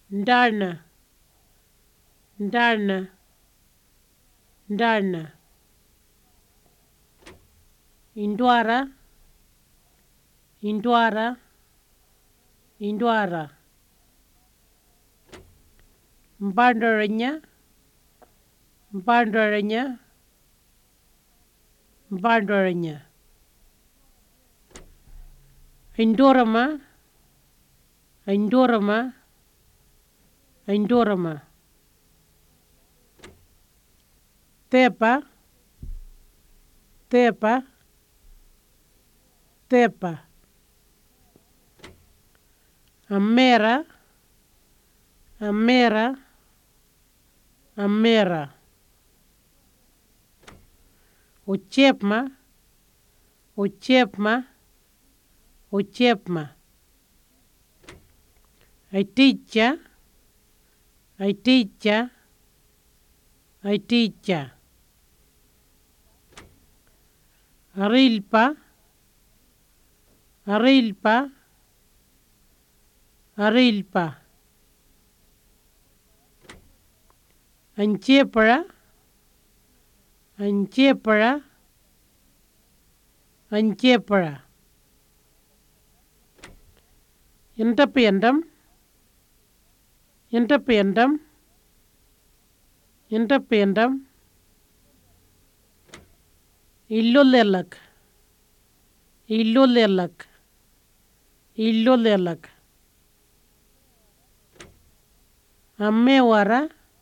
ndana, ndana, ndana. Indwara, indwara, indwara. Mbandoranya, mbandoranya, mbandoranya. Indorama, indorama, indorama. Tepa, tepa, tepa. Amera, amera, amera. Uchepma, uchepma, uchepma. Aiticha, aiticha, aiticha. Arilpa, arilpa, arilpa. Anchepara, anchepara, anchepara. Interpendum, interpendum, interpendum. Illulelak, illulelak, illulelak. Ammewara,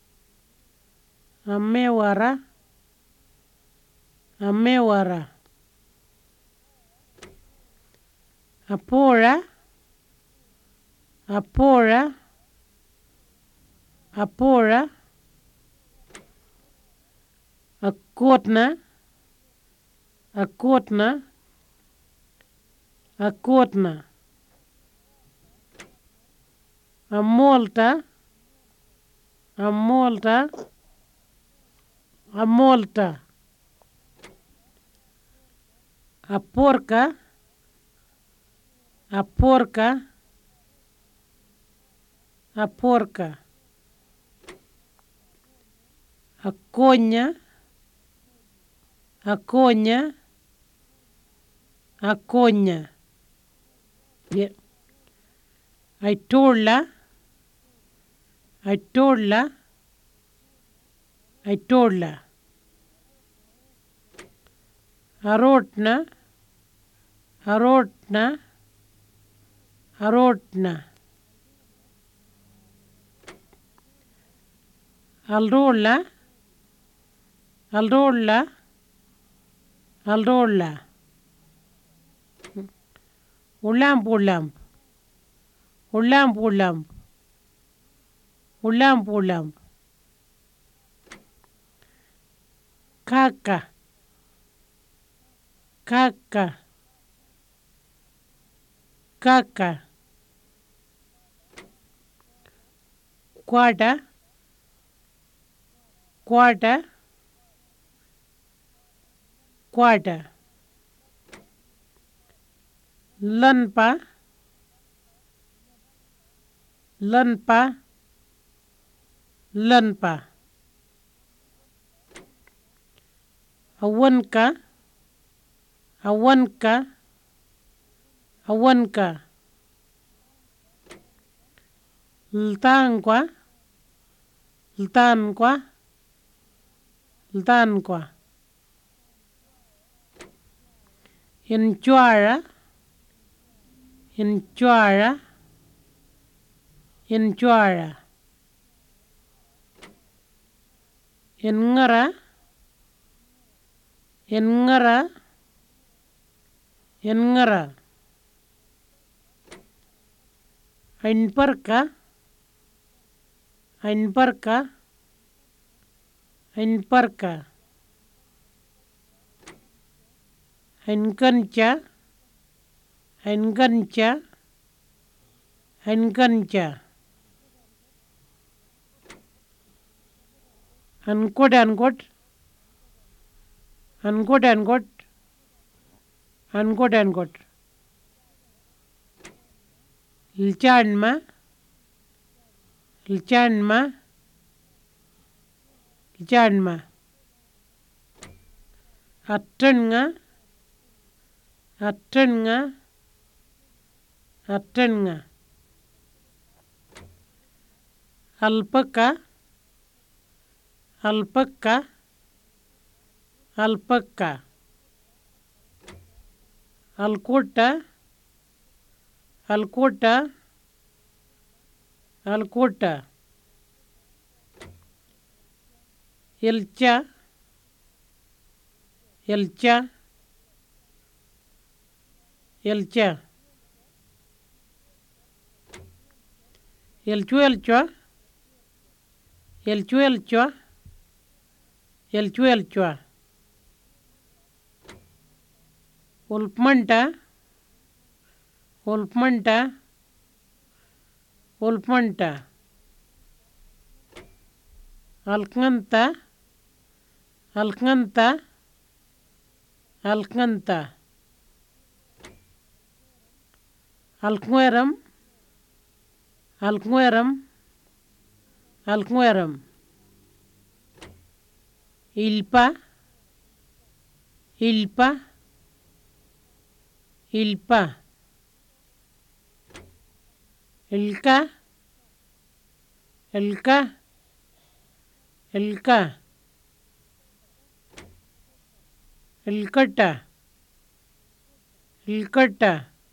ammewara, ammewara. Apora, apora, apora. Akotna, akotna, akotna. Amolta, amolta, amolta. Aporca, aporca, aporca. Aconha, aconha, aconha. Yeah. Aitola, aitola, aitola. Arotna, arotna, arotna. Alrola, alrola, alrola. Ulamp, ulamp, ulamp, ulamp, ulamp, ulamp. Caca, caca, caca. Quada, quada, quada. Lanpa, lanpa, lanpa. Awanka, awanka, awanka. Ltanqua, ltanqua, ltanqua. Enchuara, enchuara, enchuara. Engara, engara, engara. Einparka, einparka, einparka. Engancha, engancha, engancha. Ankod, ankod, ankod, ankod, ankod, ankod. Ilchanma, Ljanma. Ljanma. Attenga. Attenga. Attenga. Alpaca. Alpaca. Alpaca. Alkota. Alkota. Alkota. Elcha. Elcha. Elcha. Elchuelchua. Elchuelchua. Elchuelchua. Ulpmanta. Ulpmanta. Ulpmanta. Alcanta. Alcanta. Alcanta. Alcueram. Alcueram. Alcueram. Ilpa. Ilpa. Ilpa. Ilka. Ilka. Ilka. Ilkata. Ilkata.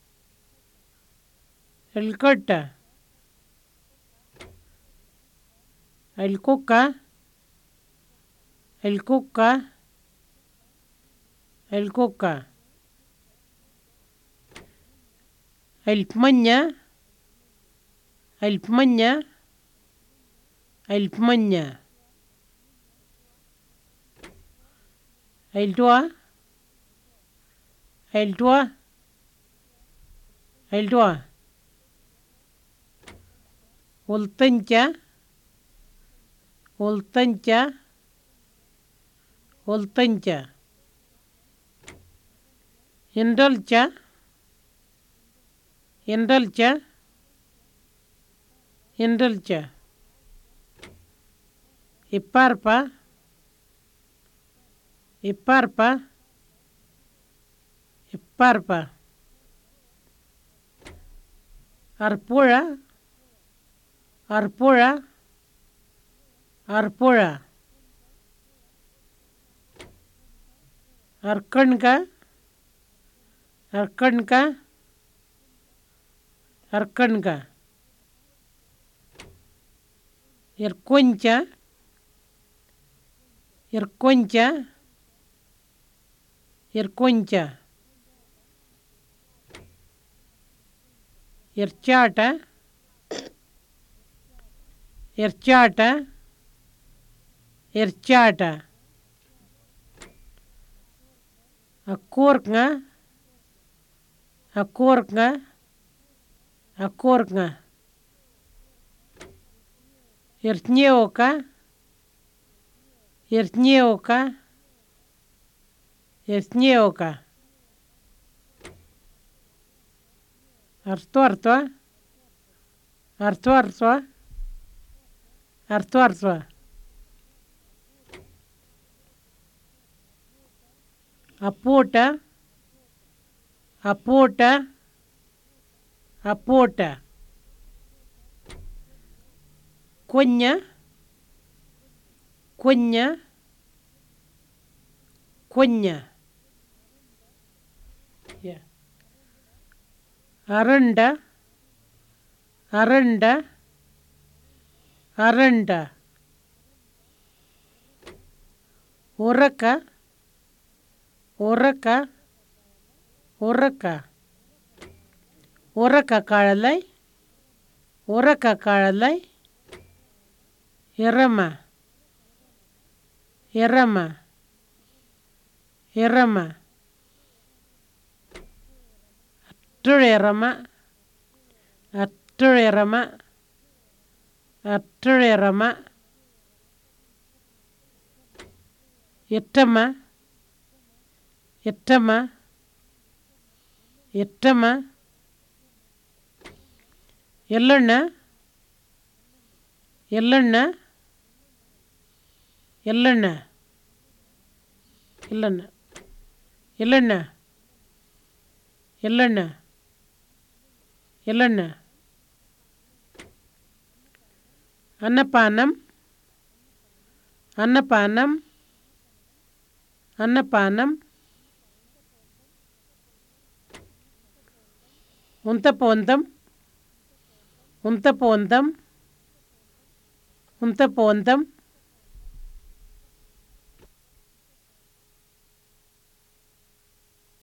Ilkata. Ilkuka. Ilkuka. Ilkuka. Ilpmanya. Ilpmanya. Ilpmanya. Iltua. Iltua. Iltua. Ultancha. Ultancha. Ultancha. Indulcha. Indulcha. Indulcha. Iparpa. Iparpa. Iparpa. Arpura. Arpura. Arpura. Arkanka. Arkanka. Arkanka. Irconcha. Irconcha. Irconcha. Irchata. Irchata. Irchata. Acorca. Acorca. Acorca. Irtneuca. Irtneuca. Irtneuca. Artuartua. Artuartua. Artuartua. Apota. Apota. Apota. Quenya. Quenya. Quenya. Yeah. Aranda. Aranda. Aranda. Oraca. Oraca. Oraca. Oraca kalalai. Oraca kalalai. Irama. Irama. Irama. Atturerama. Atturerama. Atturerama. Ittama. Ittama. Ittama. Yellana. Yellanna Yellanna Yellanna Yellanna Yellanna Yellanna అన్నపానం అన్నపానం అన్నపానం ఉంతపోంతం ఉంతపోంతం ఉంతపోంతం